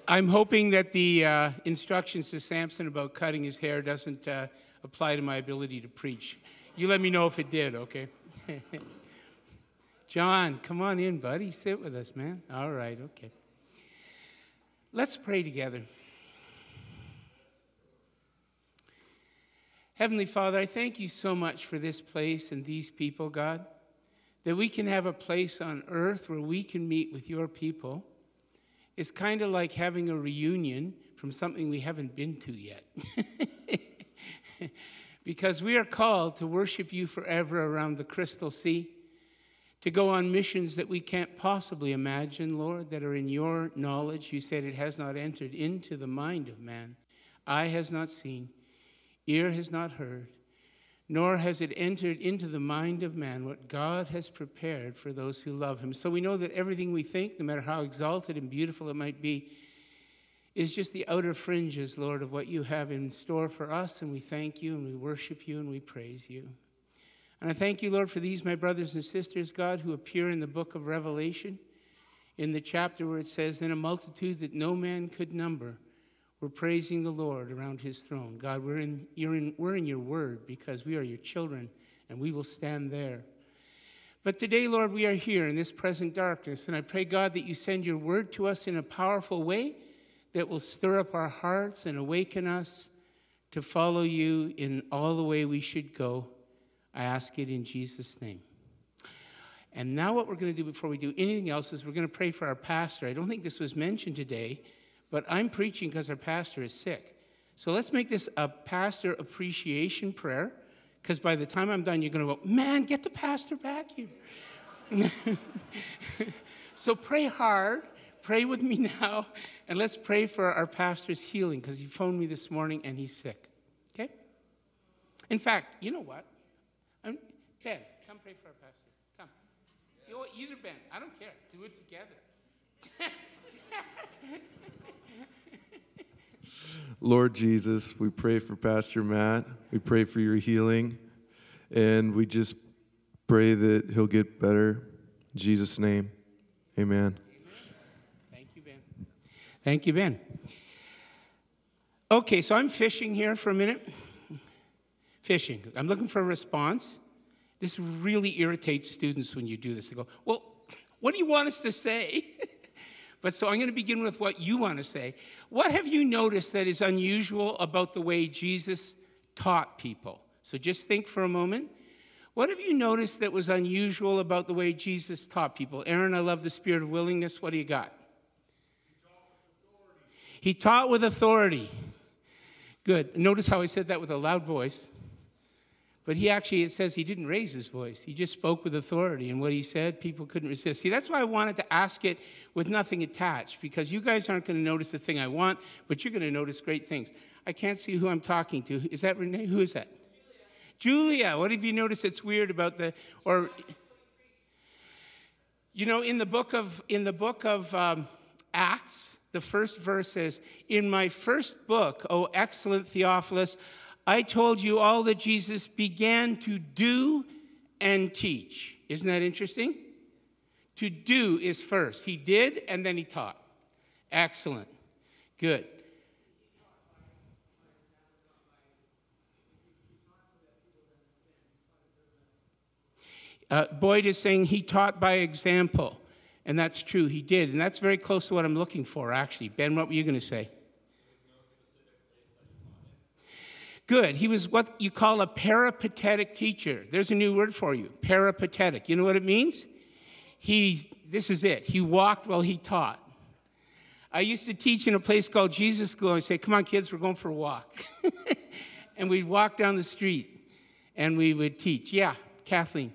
I'm hoping that the instructions to Samson about cutting his hair doesn't apply to my ability to preach. You let me know if it did, okay? John, come on in, buddy. Sit with us, man. All right, okay. Let's pray together. Heavenly Father, I thank you so much for this place and these people, God, that we can have a place on earth where we can meet with your people. It's kind of like having a reunion from something we haven't been to yet. Because we are called to worship you forever around the Crystal Sea, to go on missions that we can't possibly imagine, Lord, that are in your knowledge. You said it has not entered into the mind of man. Eye has not seen, ear has not heard, nor has it entered into the mind of man what God has prepared for those who love him. So we know that everything we think, no matter how exalted and beautiful it might be, is just the outer fringes, Lord, of what you have in store for us. And we thank you and we worship you and we praise you. And I thank you, Lord, for these, my brothers and sisters, God, who appear in the book of Revelation, in the chapter where it says, "Then a multitude that no man could number were praising the Lord around his throne." God, we're in your word because we are your children, and we will stand there. But today, Lord, we are here in this present darkness, and I pray, God, that you send your word to us in a powerful way that will stir up our hearts and awaken us to follow you in all the way we should go. I ask it in Jesus' name. And now what we're going to do before we do anything else is we're going to pray for our pastor. I don't think this was mentioned today, but I'm preaching because our pastor is sick. So let's make this a pastor appreciation prayer, because by the time I'm done, you're going to go, "Man, get the pastor back here." So pray hard. Pray with me now, and let's pray for our pastor's healing, because he phoned me this morning and he's sick. Okay? In fact, you know what? Ben, come pray for our pastor. Come. You know what? Either Ben. I don't care. Do it together. Lord Jesus, we pray for Pastor Matt. We pray for your healing. And we just pray that he'll get better. In Jesus' name, amen. Thank you, Ben. Thank you, Ben. Okay, so I'm fishing here for a minute. Fishing. I'm looking for a response. This really irritates students when you do this. They go, "Well, what do you want us to say?" But so I'm going to begin with what you want to say. What have you noticed that is unusual about the way Jesus taught people? So just think for a moment. What have you noticed that was unusual about the way Jesus taught people? Aaron, I love the spirit of willingness. What do you got? He taught with authority. Good. Notice how I said that with a loud voice. But it says he didn't raise his voice. He just spoke with authority. And what he said, people couldn't resist. See, that's why I wanted to ask it with nothing attached, because you guys aren't going to notice the thing I want, but you're going to notice great things. I can't see who I'm talking to. Is that Renee? Who is that? Julia. What have you noticed that's weird about in the book of Acts, the first verse says, "In my first book, O excellent Theophilus, I told you all that Jesus began to do and teach." Isn't that interesting? To do is first. He did, and then he taught. Excellent. Good. Boyd is saying he taught by example. And that's true, he did. And that's very close to what I'm looking for, actually. Ben, what were you going to say? Good. He was what you call a peripatetic teacher. There's a new word for you, peripatetic. You know what it means? This is it. He walked while he taught. I used to teach in a place called Jesus School. I'd say, "Come on, kids, we're going for a walk." And we'd walk down the street, and we would teach. Yeah, Kathleen.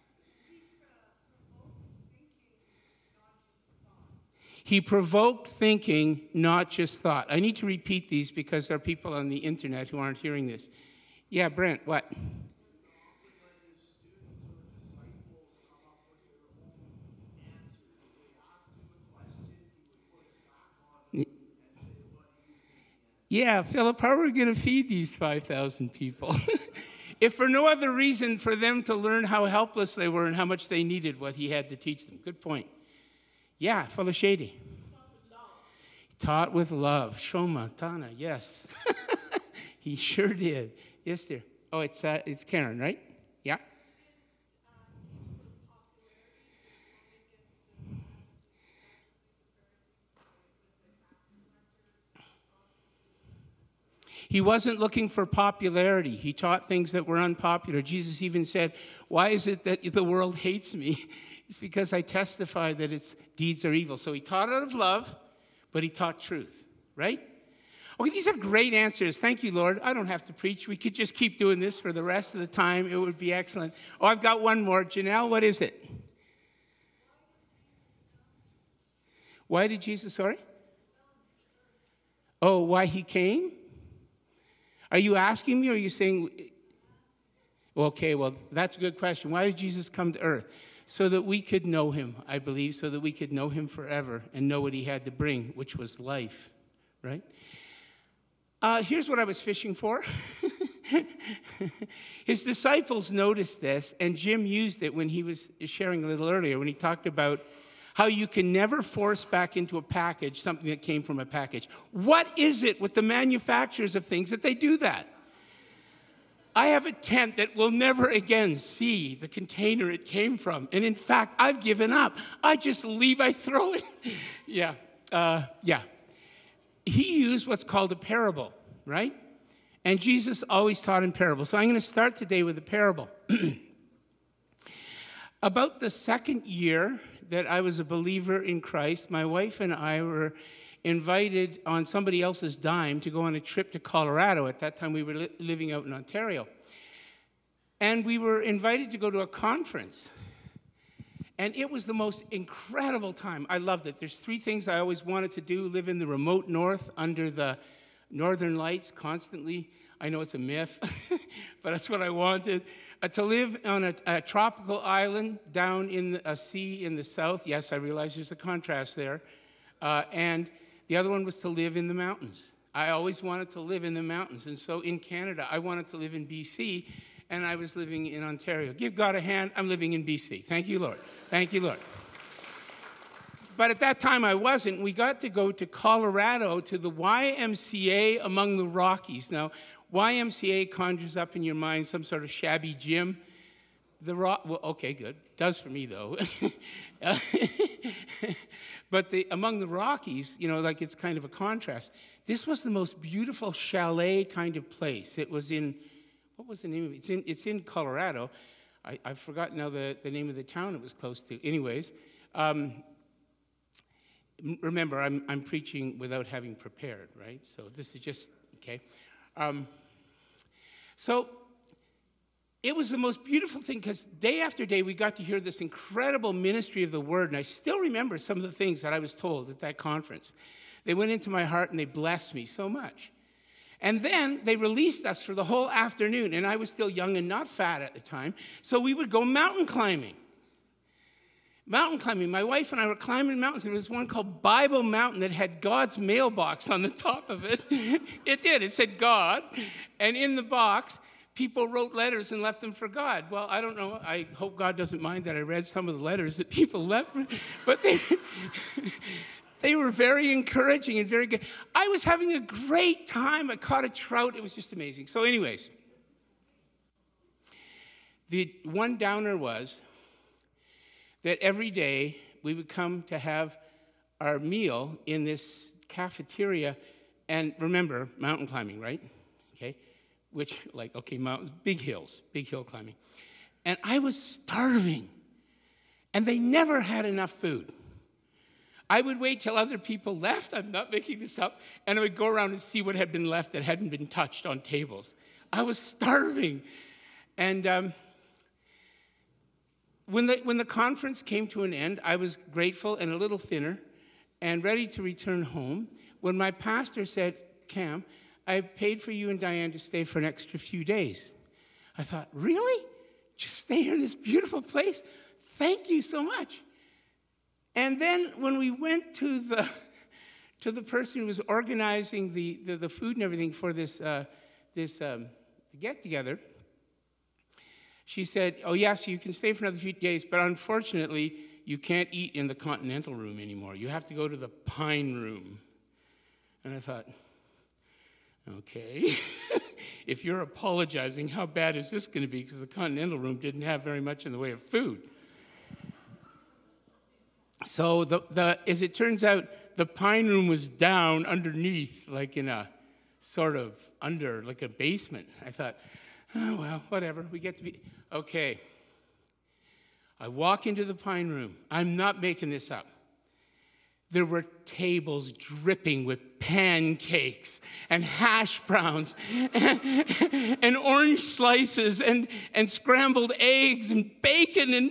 He provoked thinking, not just thought. I need to repeat these because there are people on the internet who aren't hearing this. Yeah, Brent, what? Yeah, Philip, how are we going to feed these 5,000 people? If for no other reason for them to learn how helpless they were and how much they needed what he had to teach them. Good point. Yeah, Father Shady. Taught with love. Shoma, Tana, yes. He sure did. Yes, dear. Oh, it's Karen, right? Yeah? He wasn't looking for popularity. He taught things that were unpopular. Jesus even said, why is it that the world hates me? It's because I testify that its deeds are evil. So he taught out of love, but he taught truth, right? Okay, these are great answers. Thank you, Lord. I don't have to preach. We could just keep doing this for the rest of the time. It would be excellent. Oh, I've got one more. Janelle, what is it? Why did Jesus, sorry? Oh, why he came? Are you asking me or are you saying, okay, well, that's a good question. Why did Jesus come to earth? So that we could know him, I believe, so that we could know him forever and know what he had to bring, which was life, right? Here's what I was fishing for. His disciples noticed this, and Jim used it when he was sharing a little earlier, when he talked about how you can never force back into a package something that came from a package. What is it with the manufacturers of things that they do that? I have a tent that will never again see the container it came from. And in fact, I've given up. I just leave, I throw it. Yeah. He used what's called a parable, right? And Jesus always taught in parables. So I'm going to start today with a parable. About the second year that I was a believer in Christ, my wife and I were invited on somebody else's dime to go on a trip to Colorado. At that time, we were living out in Ontario. And we were invited to go to a conference. And it was the most incredible time. I loved it. There's 3 things I always wanted to do: live in the remote north under the northern lights constantly. I know it's a myth, but that's what I wanted. To live on a tropical island down in a sea in the south. Yes, I realize there's a contrast there. And the other one was to live in the mountains. I always wanted to live in the mountains. And so in Canada, I wanted to live in BC, and I was living in Ontario. Give God a hand. I'm living in BC. Thank you, Lord. Thank you, Lord. But at that time, I wasn't. We got to go to Colorado to the YMCA among the Rockies. Now, YMCA conjures up in your mind some sort of shabby gym. Well, okay, good. Does for me, though. But among the Rockies, like it's kind of a contrast. This was the most beautiful chalet kind of place. It was in, what was the name of it? It's in Colorado. I've forgotten now the name of the town it was close to. Anyways, remember, I'm preaching without having prepared, right? So this is just, okay. So it was the most beautiful thing because day after day we got to hear this incredible ministry of the word, and I still remember some of the things that I was told at that conference. They went into my heart and they blessed me so much. And then they released us for the whole afternoon, and I was still young and not fat at the time, so we would go mountain climbing. Mountain climbing. My wife and I were climbing mountains. There was one called Bible Mountain that had God's mailbox on the top of it. It did. It said God. And in the box, people wrote letters and left them for God. Well, I don't know. I hope God doesn't mind that I read some of the letters that people left. But they were very encouraging and very good. I was having a great time. I caught a trout. It was just amazing. So anyways, the one downer was that every day we would come to have our meal in this cafeteria. And remember, mountain climbing, right? Okay. Which, mountains, big hill climbing. And I was starving. And they never had enough food. I would wait till other people left. I'm not making this up. And I would go around and see what had been left that hadn't been touched on tables. I was starving. And when the conference came to an end, I was grateful and a little thinner and ready to return home when my pastor said, Cam, I paid for you and Diane to stay for an extra few days. I thought, really? Just stay here in this beautiful place? Thank you so much. And then when we went to the person who was organizing the food and everything for this get-together, she said, oh, yes, you can stay for another few days, but unfortunately, you can't eat in the Continental Room anymore. You have to go to the Pine Room. And I thought, okay, if you're apologizing, how bad is this going to be? Because the Continental Room didn't have very much in the way of food. So as it turns out, the Pine Room was down underneath, like in a sort of under, like a basement. I thought, oh, well, whatever. We get to be, okay. I walk into the Pine Room. I'm not making this up. There were tables dripping with pancakes and hash browns and orange slices and scrambled eggs and bacon and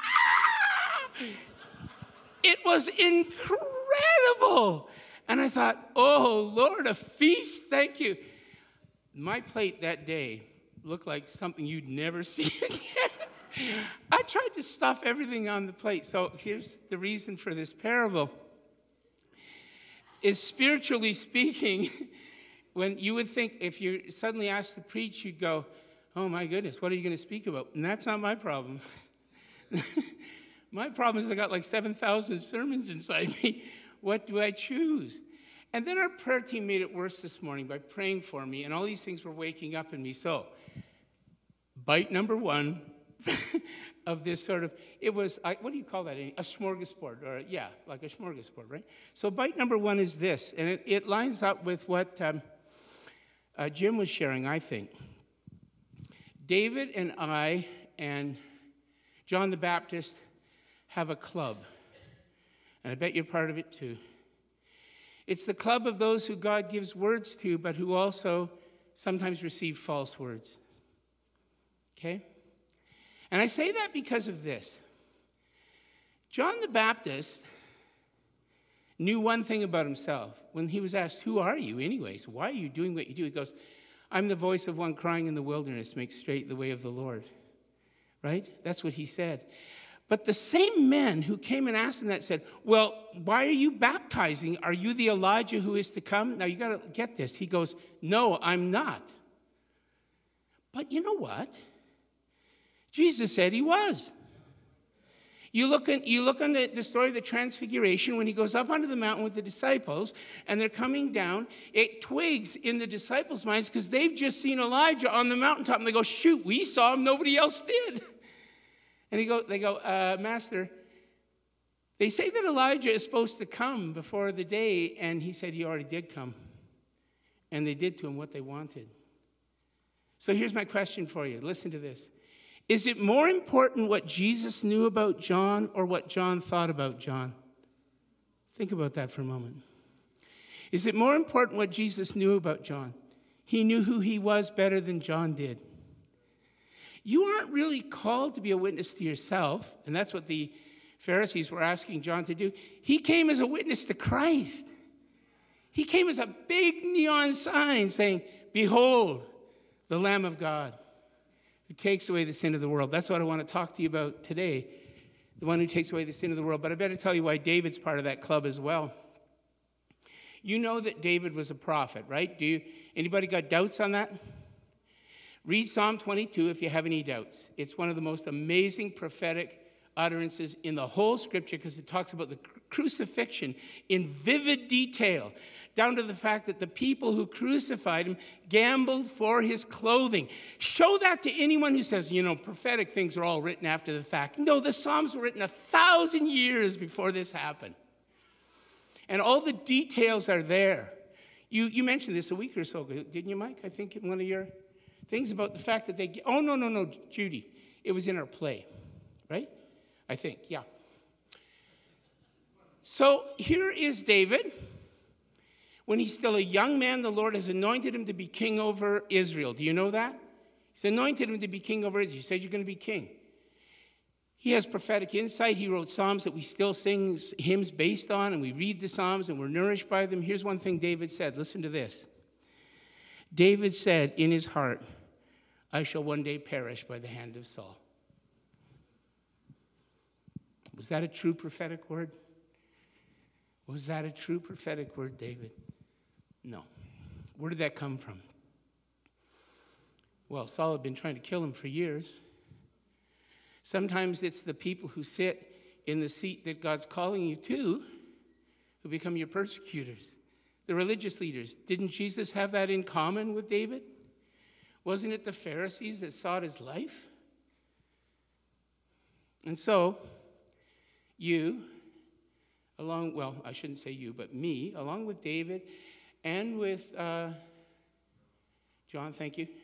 it was incredible. And I thought, oh, Lord, a feast, thank you. My plate that day looked like something you'd never see again. I tried to stuff everything on the plate. So here's the reason for this parable. Is spiritually speaking, when you would think if you're suddenly asked to preach, you'd go, oh my goodness, what are you going to speak about? And that's not my problem. My problem is I got like 7,000 sermons inside me. What do I choose? And then our prayer team made it worse this morning by praying for me, and all these things were waking up in me. So, bite number one of this sort of, it was, what do you call that? A smorgasbord, or yeah, like a smorgasbord, right? So bite number one is this, and it lines up with what Jim was sharing, I think. David and I and John the Baptist have a club, and I bet you're part of it too. It's the club of those who God gives words to, but who also sometimes receive false words. Okay? And I say that because of this. John the Baptist knew one thing about himself. When he was asked, who are you anyways? Why are you doing what you do? He goes, I'm the voice of one crying in the wilderness, make straight the way of the Lord. Right? That's what he said. But the same men who came and asked him that said, well, why are you baptizing? Are you the Elijah who is to come? Now, you got to get this. He goes, no, I'm not. But you know what? Jesus said he was. You look on the story of the Transfiguration when he goes up onto the mountain with the disciples and they're coming down. It twigs in the disciples' minds because they've just seen Elijah on the mountaintop and they go, shoot, we saw him, nobody else did. And they go, Master, they say that Elijah is supposed to come before the day, and he said he already did come. And they did to him what they wanted. So here's my question for you. Listen to this. Is it more important what Jesus knew about John or what John thought about John? Think about that for a moment. Is it more important what Jesus knew about John? He knew who he was better than John did. You aren't really called to be a witness to yourself, and that's what the Pharisees were asking John to do. He came as a witness to Christ. He came as a big neon sign saying, behold, the Lamb of God who takes away the sin of the world. That's what I want to talk to you about today, the one who takes away the sin of the world. But I better tell you why David's part of that club as well. You know that David was a prophet, right? Anybody got doubts on that? Read Psalm 22 if you have any doubts. It's one of the most amazing prophetic utterances in the whole scripture because it talks about the crucifixion in vivid detail, down to the fact that the people who crucified him gambled for his clothing. Show that to anyone who says, prophetic things are all written after the fact. No, the Psalms were written 1,000 years before this happened. And all the details are there. You mentioned this a week or so ago, didn't you, Mike? I think in one of your things about the fact that no, Judy. It was in our play, right? I think, yeah. So here is David. When he's still a young man, the Lord has anointed him to be king over Israel. Do you know that? He's anointed him to be king over Israel. He said, you're going to be king. He has prophetic insight. He wrote Psalms that we still sing hymns based on, and we read the Psalms, and we're nourished by them. Here's one thing David said. Listen to this. David said in his heart, I shall one day perish by the hand of Saul. Was that a true prophetic word? Was that a true prophetic word, David? No. Where did that come from? Well, Saul had been trying to kill him for years. Sometimes it's the people who sit in the seat that God's calling you to who become your persecutors. The religious leaders, didn't Jesus have that in common with David? Wasn't it the Pharisees that sought his life? And so, you, well, I shouldn't say you, but me, along with David and with John, thank you,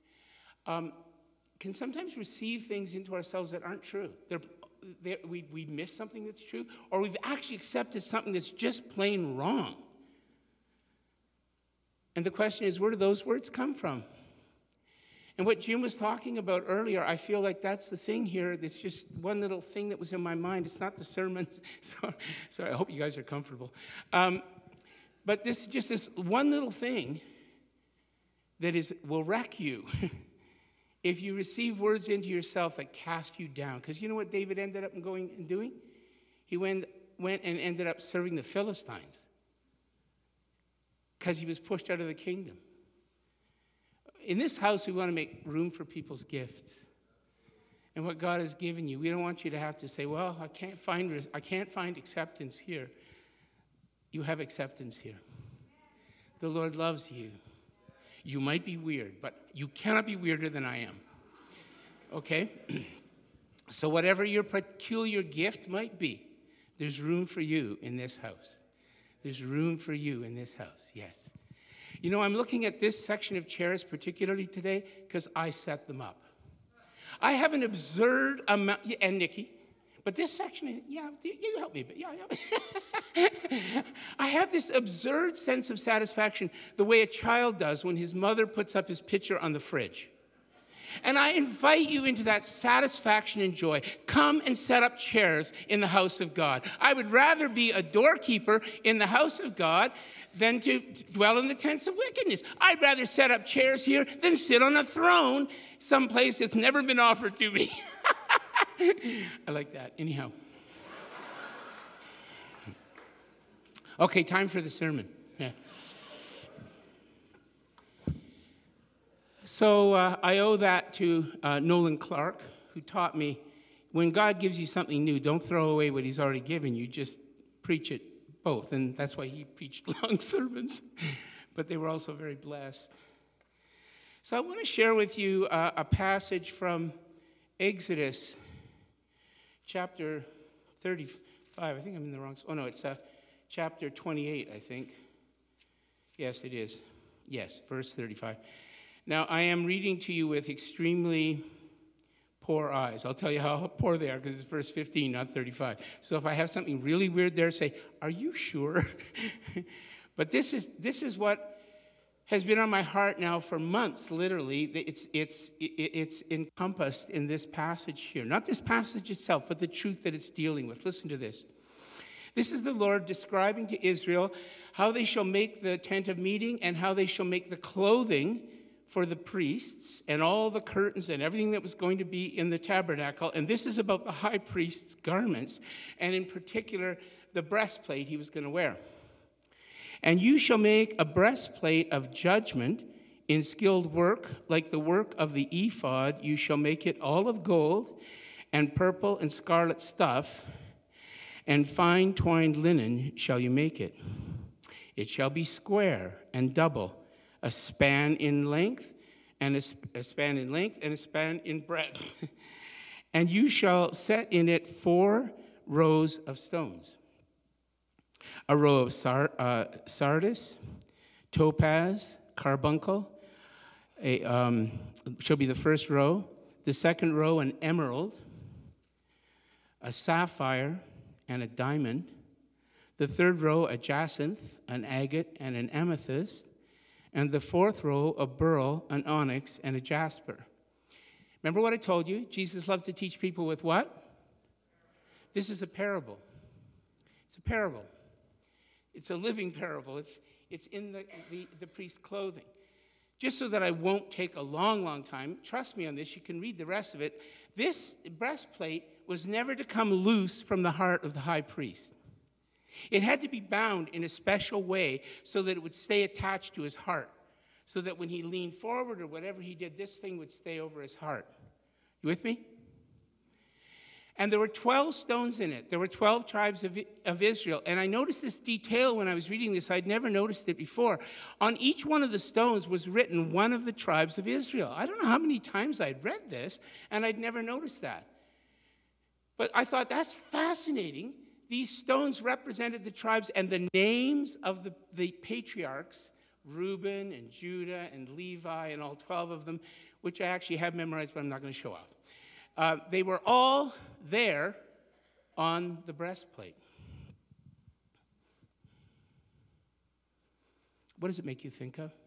can sometimes receive things into ourselves that aren't true. We miss something that's true, or we've actually accepted something that's just plain wrong. And the question is, where do those words come from? And what Jim was talking about earlier, I feel like that's the thing here. It's just one little thing that was in my mind. It's not the sermon. So I hope you guys are comfortable. But this one little thing that will wreck you if you receive words into yourself that cast you down. Because you know what David ended up going and doing? He went and ended up serving the Philistines because he was pushed out of the kingdom. In this house, we want to make room for people's gifts and what God has given you. We don't want you to have to say, well, I can't find acceptance here. You have acceptance here. The Lord loves you. You might be weird, but you cannot be weirder than I am. Okay? So whatever your peculiar gift might be, there's room for you in this house. There's room for you in this house, yes. You know, I'm looking at this section of chairs particularly today because I set them up. I have an absurd amount, and Nikki, but this section, you help me, but yeah. I have this absurd sense of satisfaction the way a child does when his mother puts up his picture on the fridge. And I invite you into that satisfaction and joy. Come and set up chairs in the house of God. I would rather be a doorkeeper in the house of God than to dwell in the tents of wickedness. I'd rather set up chairs here than sit on a throne someplace that's never been offered to me. I like that. Anyhow. Okay, time for the sermon. Yeah. So I owe that to Nolan Clark, who taught me, when God gives you something new, don't throw away what he's already given you. Just preach it both. And that's why he preached long sermons. But they were also very blessed. So I want to share with you a passage from Exodus chapter 35. I think I'm in the wrong. Oh, no, it's chapter 28, I think. Yes, it is. Yes, verse 35. Now, I am reading to you with extremely poor eyes. I'll tell you how poor they are because it's verse 15, not 35. So if I have something really weird there, say, are you sure? But this is what has been on my heart now for months, literally. It's encompassed in this passage here. Not this passage itself, but the truth that it's dealing with. Listen to this. This is the Lord describing to Israel how they shall make the tent of meeting and how they shall make the clothing for the priests and all the curtains and everything that was going to be in the tabernacle. And this is about the high priest's garments, and in particular, the breastplate he was going to wear. And you shall make a breastplate of judgment in skilled work, like the work of the ephod. You shall make it all of gold and purple and scarlet stuff, and fine twined linen shall you make it. It shall be square and double, a span in length, and a span in length, and a span in breadth. And you shall set in it 4 rows of stones. A row of sardis, topaz, carbuncle, shall be the first row. The second row, an emerald, a sapphire, and a diamond. The third row, a jacinth, an agate, and an amethyst. And the fourth row, a beryl, an onyx, and a jasper. Remember what I told you? Jesus loved to teach people with what? This is a parable. It's a parable. It's a living parable. It's in the priest's clothing. Just so that I won't take a long time, trust me on this, you can read the rest of it. This breastplate was never to come loose from the heart of the high priest. It had to be bound in a special way so that it would stay attached to his heart, so that when he leaned forward or whatever he did, this thing would stay over his heart. You with me? And there were 12 stones in it. There were 12 tribes of Israel. And I noticed this detail when I was reading this. I'd never noticed it before. On each one of the stones was written one of the tribes of Israel. I don't know how many times I'd read this, and I'd never noticed that. But I thought, that's fascinating. These stones represented the tribes and the names of the patriarchs, Reuben and Judah and Levi and all 12 of them, which I actually have memorized, but I'm not going to show off. They were all there on the breastplate. What does it make you think of?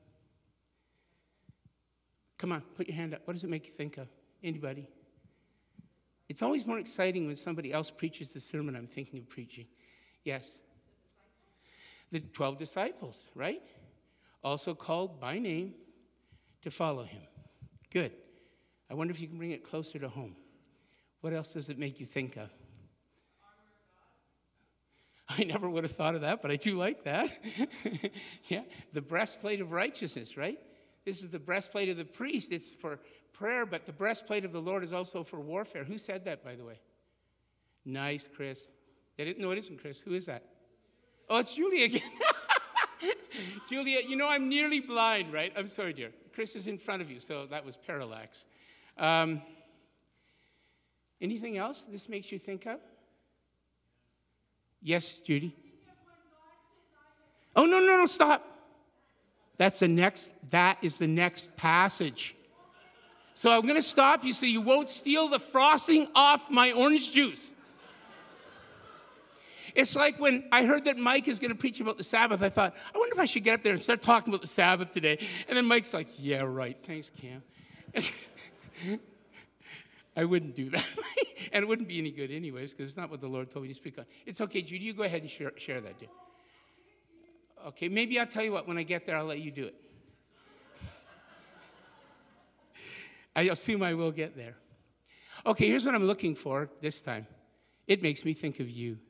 Come on, put your hand up. What does it make you think of? Anybody? It's always more exciting when somebody else preaches the sermon I'm thinking of preaching. Yes? The 12 disciples, right? Also called by name to follow him. Good. I wonder if you can bring it closer to home. What else does it make you think of? I never would have thought of that, but I do like that. Yeah, the breastplate of righteousness, right? This is the breastplate of the priest. It's for prayer, but the breastplate of the Lord is also for warfare. Who said that, by the way? Nice, Chris. No, it isn't Chris. Who is that? Oh, it's Julia again. Julia, you know I'm nearly blind, right? I'm sorry, dear. Chris is in front of you, so that was parallax. Anything else this makes you think of? Yes, Judy? Oh, no, stop. That is the next passage. So I'm going to stop you so you won't steal the frosting off my orange juice. It's like when I heard that Mike is going to preach about the Sabbath, I thought, I wonder if I should get up there and start talking about the Sabbath today. And then Mike's like, yeah, right. Thanks, Cam. I wouldn't do that. And it wouldn't be any good anyways, because it's not what the Lord told me to speak on. It's okay, Judy, you go ahead and share that, dear. Okay, maybe I'll tell you what, when I get there, I'll let you do it. I assume I will get there. Okay, here's what I'm looking for this time. It makes me think of you.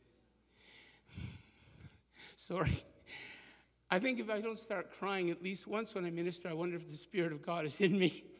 Sorry. I think if I don't start crying at least once when I minister, I wonder if the Spirit of God is in me.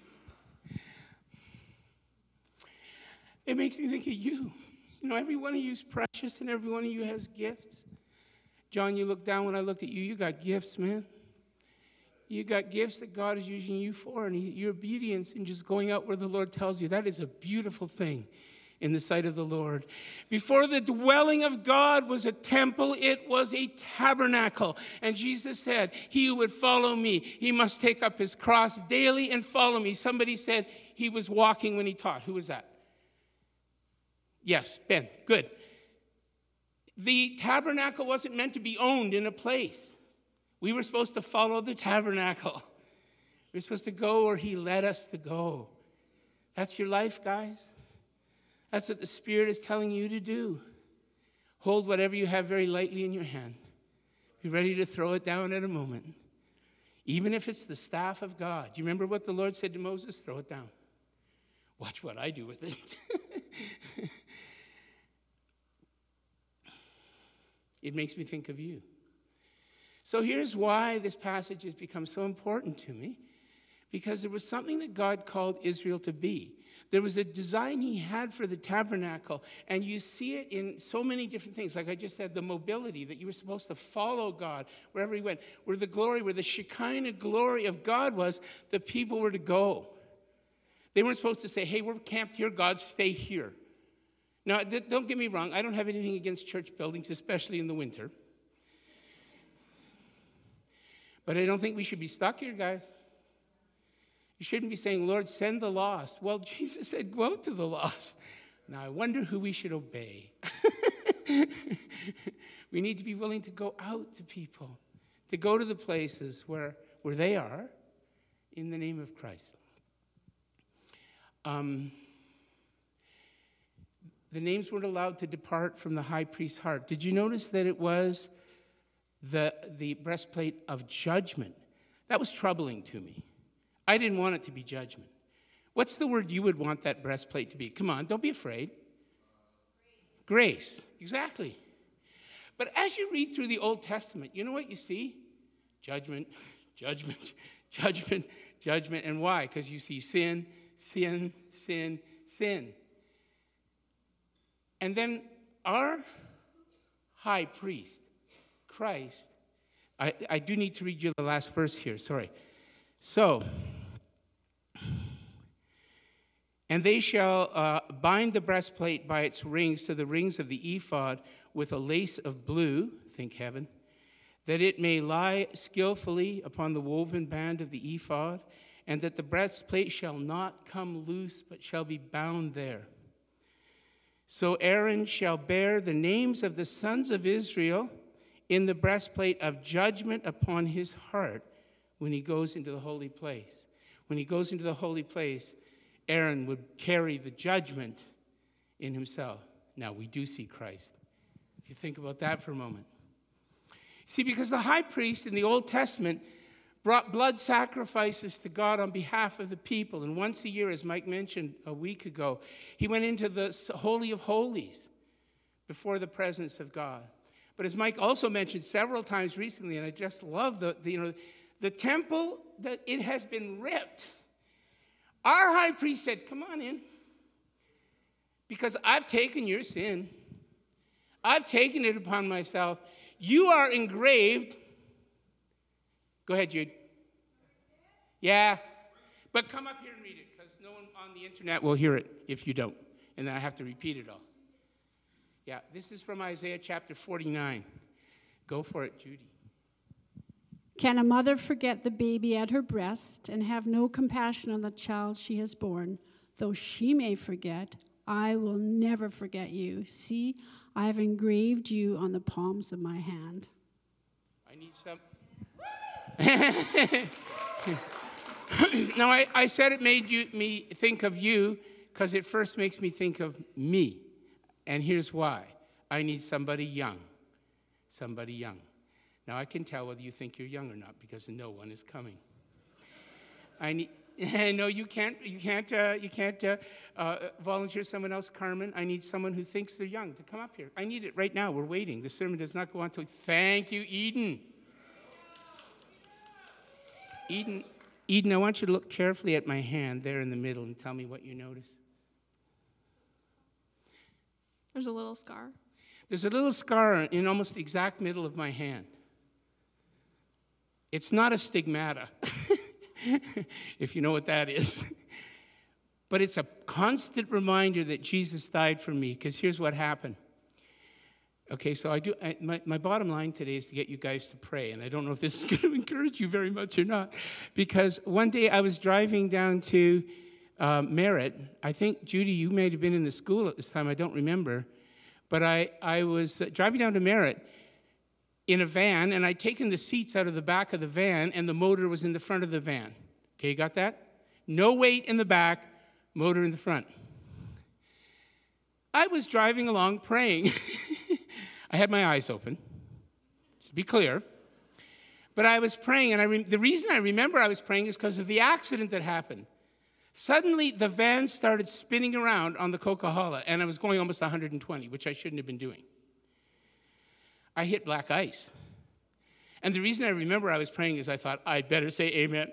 It makes me think of you. You know, every one of you is precious and every one of you has gifts. John, you look down when I looked at you, you got gifts, man. You got gifts that God is using you for, and your obedience and just going out where the Lord tells you, that is a beautiful thing in the sight of the Lord. Before the dwelling of God was a temple, it was a tabernacle. And Jesus said, he who would follow me, he must take up his cross daily and follow me. Somebody said he was walking when he taught. Who was that? Yes, Ben, good. The tabernacle wasn't meant to be owned in a place. We were supposed to follow the tabernacle. We were supposed to go where he led us to go. That's your life, guys. That's what the Spirit is telling you to do. Hold whatever you have very lightly in your hand. Be ready to throw it down at a moment. Even if it's the staff of God. Do you remember what the Lord said to Moses? Throw it down. Watch what I do with it. It makes me think of you. So here's why this passage has become so important to me. Because there was something that God called Israel to be. There was a design he had for the tabernacle, and you see it in so many different things. Like I just said, the mobility, that you were supposed to follow God wherever he went. Where the Shekinah glory of God was, the people were to go. They weren't supposed to say, hey, we're camped here, God, stay here. Now, don't get me wrong. I don't have anything against church buildings, especially in the winter. But I don't think we should be stuck here, guys. You shouldn't be saying, Lord, send the lost. Well, Jesus said, go out to the lost. Now, I wonder who we should obey. We need to be willing to go out to people, to go to the places where they are in the name of Christ. The names weren't allowed to depart from the high priest's heart. Did you notice that it was the breastplate of judgment? That was troubling to me. I didn't want it to be judgment. What's the word you would want that breastplate to be? Come on, don't be afraid. Grace. Exactly. But as you read through the Old Testament, you know what you see? Judgment, judgment, judgment, judgment. And why? Because you see sin, sin, sin, sin. And then our high priest, Christ, I do need to read you the last verse here, sorry. So, and they shall bind the breastplate by its rings to the rings of the ephod with a lace of blue, think heaven, that it may lie skillfully upon the woven band of the ephod, and that the breastplate shall not come loose, but shall be bound there. So Aaron shall bear the names of the sons of Israel in the breastplate of judgment upon his heart when he goes into the holy place. When he goes into the holy place, Aaron would carry the judgment in himself. Now, we do see Christ. If you think about that for a moment. See, because the high priest in the Old Testament brought blood sacrifices to God on behalf of the people. And once a year, as Mike mentioned a week ago, he went into the Holy of Holies before the presence of God. But as Mike also mentioned several times recently, and I just love the temple, that it has been ripped. Our high priest said, come on in, because I've taken your sin. I've taken it upon myself. You are engraved. Go ahead, Jude. Yeah. But come up here and read it, because no one on the internet will hear it if you don't. And then I have to repeat it all. Yeah, this is from Isaiah chapter 49. Go for it, Judy. Can a mother forget the baby at her breast and have no compassion on the child she has borne? Though she may forget, I will never forget you. See, I have engraved you on the palms of my hand. I need some. Now, I said it made me think of you because it first makes me think of me. And here's why. I need somebody young. Somebody young. Now, I can tell whether you think you're young or not because no one is coming. No, you can't volunteer someone else, Carmen. I need someone who thinks they're young to come up here. I need it right now. We're waiting. The sermon does not go on until. Thank you, Eden. Eden, I want you to look carefully at my hand there in the middle and tell me what you notice. There's a little scar. There's a little scar in almost the exact middle of my hand. It's not a stigmata, if you know what that is. But it's a constant reminder that Jesus died for me, because here's what happened. Okay, so my bottom line today is to get you guys to pray, and I don't know if this is going to encourage you very much or not, because one day I was driving down to Merritt. I think, Judy, you may have been in the school at this time. I don't remember. But I was driving down to Merritt in a van, and I'd taken the seats out of the back of the van, and the motor was in the front of the van. Okay, you got that? No weight in the back, motor in the front. I was driving along praying. I had my eyes open, to be clear. But I was praying, and the reason I remember I was praying is because of the accident that happened. Suddenly, the van started spinning around on the Coquihalla, and I was going almost 120, which I shouldn't have been doing. I hit black ice. And the reason I remember I was praying is I thought, I'd better say amen.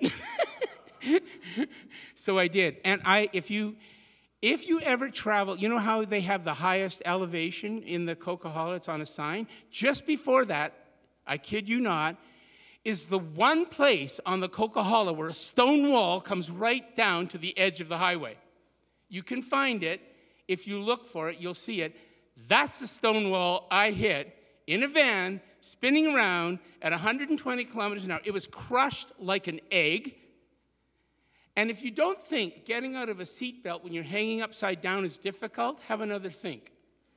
So I did. And if you ever travel, you know how they have the highest elevation in the Coquihalla? It's on a sign. Just before that, I kid you not, is the one place on the Coquihalla where a stone wall comes right down to the edge of the highway. You can find it. If you look for it, you'll see it. That's the stone wall I hit in a van, spinning around at 120 kilometers an hour. It was crushed like an egg. And if you don't think getting out of a seatbelt when you're hanging upside down is difficult, have another think.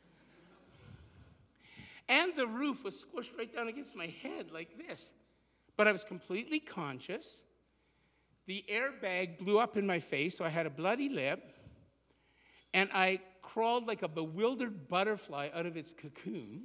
And the roof was squished right down against my head like this. But I was completely conscious. The airbag blew up in my face, so I had a bloody lip. And I crawled like a bewildered butterfly out of its cocoon.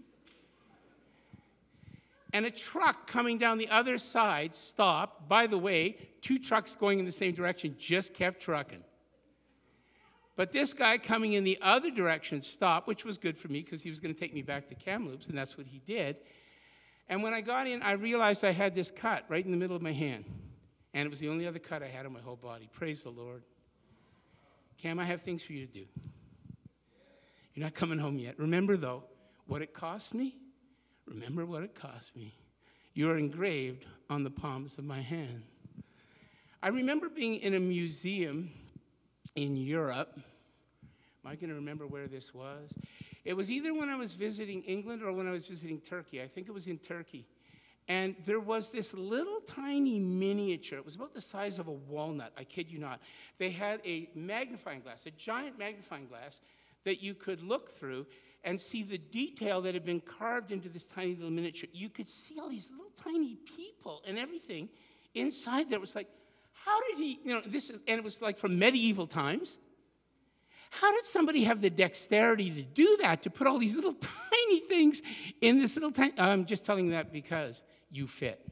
And a truck coming down the other side stopped. By the way, 2 trucks going in the same direction just kept trucking. But this guy coming in the other direction stopped, which was good for me because he was going to take me back to Kamloops, and that's what he did. And when I got in, I realized I had this cut right in the middle of my hand. And it was the only other cut I had on my whole body. Praise the Lord. Cam, I have things for you to do. You're not coming home yet. Remember, though, what it cost me? Remember what it cost me. You are engraved on the palms of my hand. I remember being in a museum in Europe. Am I going to remember where this was? It was either when I was visiting England or when I was visiting Turkey. I think it was in Turkey. And there was this little tiny miniature. It was about the size of a walnut, I kid you not. They had a magnifying glass, a giant magnifying glass that you could look through and see the detail that had been carved into this tiny little miniature. You could see all these little tiny people and everything inside there. It was like, how did he, and it was like from medieval times. How did somebody have the dexterity to do that, to put all these little tiny things in this little tiny, I'm just telling you that because you fit.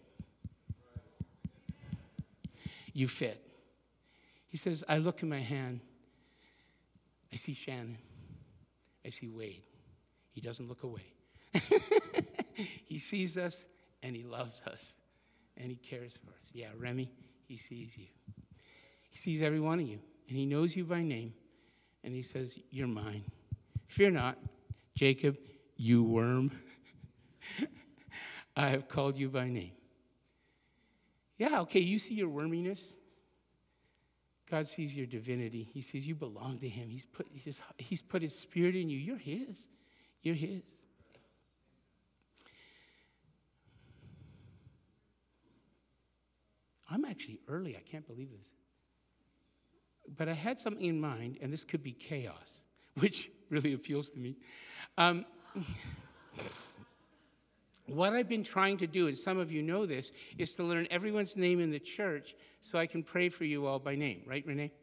You fit. He says, I look in my hand, I see Shannon, I see Wade. He doesn't look away. He sees us, and he loves us, and he cares for us. Yeah, Remy, he sees you. He sees every one of you, and he knows you by name, and he says, you're mine. Fear not, Jacob, you worm. I have called you by name. Yeah, okay, you see your worminess. God sees your divinity. He sees you belong to him. He's put his spirit in you. You're his. You're his. I'm actually early. I can't believe this. But I had something in mind, and this could be chaos, which really appeals to me. What I've been trying to do, and some of you know this, is to learn everyone's name in the church so I can pray for you all by name. Right, Renee?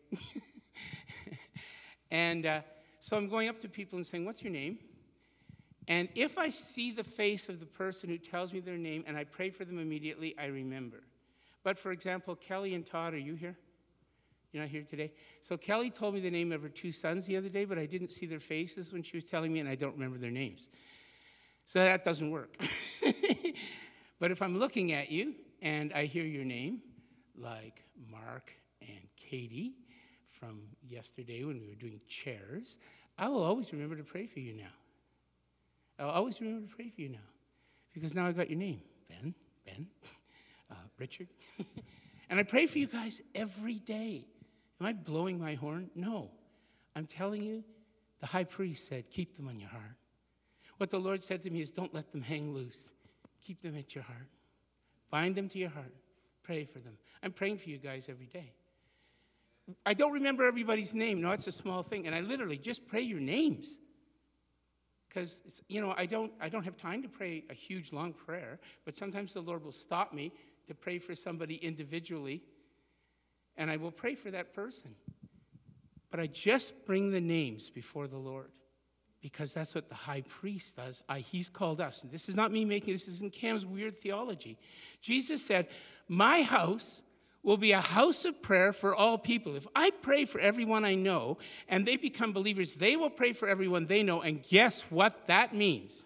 And so I'm going up to people and saying, what's your name? And if I see the face of the person who tells me their name and I pray for them immediately, I remember. But for example, Kelly and Todd, are you here? You're not here today? So Kelly told me the name of her two sons the other day, but I didn't see their faces when she was telling me, and I don't remember their names. So that doesn't work. But if I'm looking at you and I hear your name, like Mark and Katie from yesterday when we were doing chairs, I will always remember to pray for you now. I'll always remember to pray for you now, because now I got your name, Ben, Richard. And I pray for you guys every day. Am I blowing my horn? No. I'm telling you, the high priest said, keep them on your heart. What the Lord said to me is, don't let them hang loose. Keep them at your heart. Bind them to your heart. Pray for them. I'm praying for you guys every day. I don't remember everybody's name. No, it's a small thing. And I literally just pray your names. Because, I don't have time to pray a huge, long prayer, but sometimes the Lord will stop me to pray for somebody individually, and I will pray for that person. But I just bring the names before the Lord, because that's what the high priest does. He's called us. And this is not me making this. This isn't Cam's weird theology. Jesus said, my house will be a house of prayer for all people. If I pray for everyone I know and they become believers, they will pray for everyone they know. And guess what that means?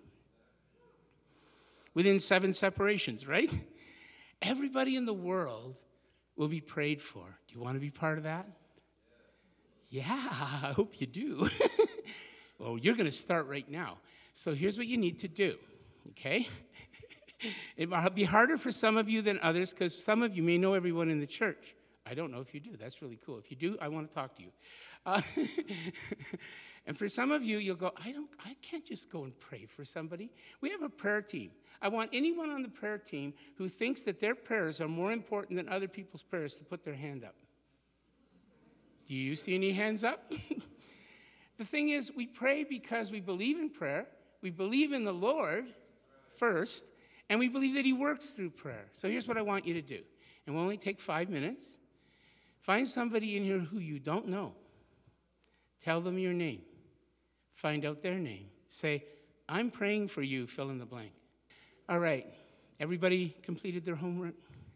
Within 7 separations, right? Everybody in the world will be prayed for. Do you want to be part of that? Yeah, I hope you do. Well, you're going to start right now. So here's what you need to do, okay? It might be harder for some of you than others, because some of you may know everyone in the church. I don't know if you do. That's really cool. If you do, I want to talk to you. And for some of you, you'll go, I can't just go and pray for somebody. We have a prayer team. I want anyone on the prayer team who thinks that their prayers are more important than other people's prayers to put their hand up. Do you see any hands up? The thing is, we pray because we believe in prayer, we believe in the Lord first, and we believe that he works through prayer. So here's what I want you to do. And we'll only take 5 minutes. Find somebody in here who you don't know. Tell them your name. Find out their name. Say, I'm praying for you, fill in the blank. All right. Everybody completed their homework?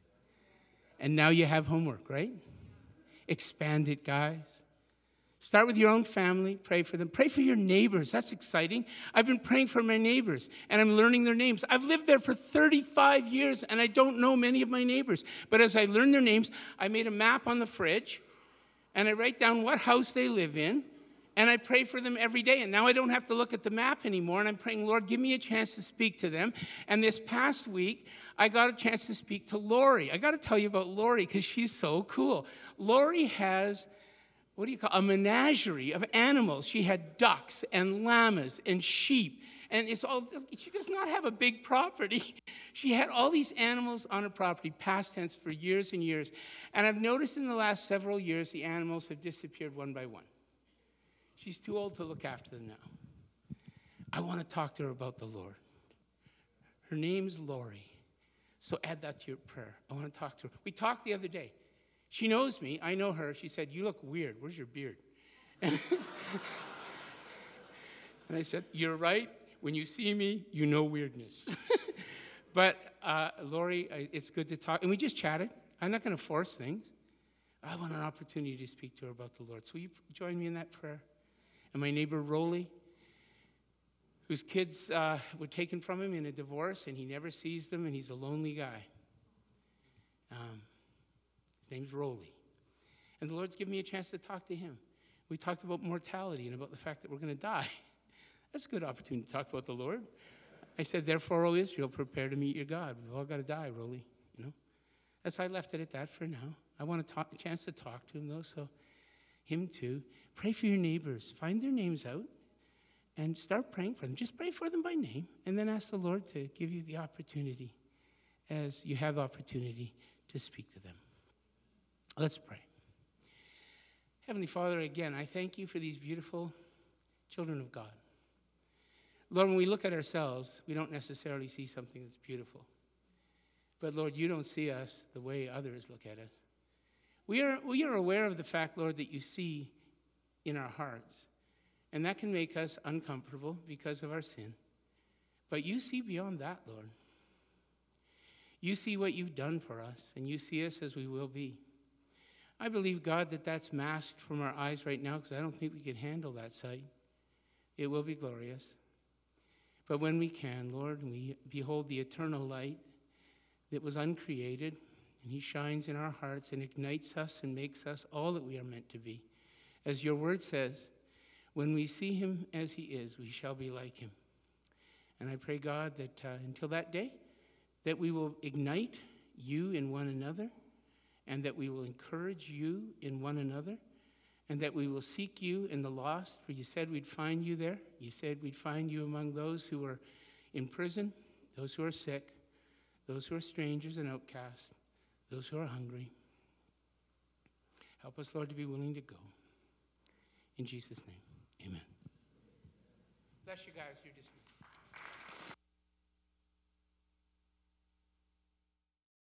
And now you have homework, right? Expand it, guys. Start with your own family. Pray for them. Pray for your neighbors. That's exciting. I've been praying for my neighbors, and I'm learning their names. I've lived there for 35 years, and I don't know many of my neighbors. But as I learn their names, I made a map on the fridge, and I write down what house they live in, And I pray for them every day. And now I don't have to look at the map anymore. And I'm praying, Lord, give me a chance to speak to them. And this past week, I got a chance to speak to Lori. I got to tell you about Lori because she's so cool. Lori has, a menagerie of animals. She had ducks and llamas and sheep. And she does not have a big property. She had all these animals on her property, past tense, for years and years. And I've noticed in the last several years, the animals have disappeared one by one. She's too old to look after them now. I want to talk to her about the Lord. Her name's Lori. So add that to your prayer. I want to talk to her. We talked the other day. She knows me. I know her. She said, "You look weird. Where's your beard?" And I said, "You're right. When you see me, you know weirdness." But Lori, it's good to talk. And we just chatted. I'm not going to force things. I want an opportunity to speak to her about the Lord. So will you join me in that prayer? And my neighbor, Rolly, whose kids were taken from him in a divorce, and he never sees them, and he's a lonely guy. His name's Rolly. And the Lord's given me a chance to talk to him. We talked about mortality and about the fact that we're going to die. That's a good opportunity to talk about the Lord. I said, "Therefore, O Israel, prepare to meet your God." We've all got to die, Rolly. That's why I left it at that for now. I want a chance to talk to him, though, so him too. Pray for your neighbors. Find their names out and start praying for them. Just pray for them by name, and then ask the Lord to give you the opportunity as you have the opportunity to speak to them. Let's pray. Heavenly Father, again, I thank you for these beautiful children of God. Lord, when we look at ourselves, we don't necessarily see something that's beautiful. But Lord, you don't see us the way others look at us. We are aware of the fact, Lord, that you see in our hearts. And that can make us uncomfortable because of our sin. But you see beyond that, Lord. You see what you've done for us, and you see us as we will be. I believe, God, that that's masked from our eyes right now because I don't think we can handle that sight. It will be glorious. But when we can, Lord, we behold the eternal light that was uncreated, and he shines in our hearts and ignites us and makes us all that we are meant to be. As your word says, when we see him as he is, we shall be like him. And I pray, God, that until that day, that we will ignite you in one another, and that we will encourage you in one another, and that we will seek you in the lost, for you said we'd find you there. You said we'd find you among those who are in prison, those who are sick, those who are strangers and outcasts, those who are hungry. Help us, Lord, to be willing to go. In Jesus' name, amen. Bless you guys. You're dismissed.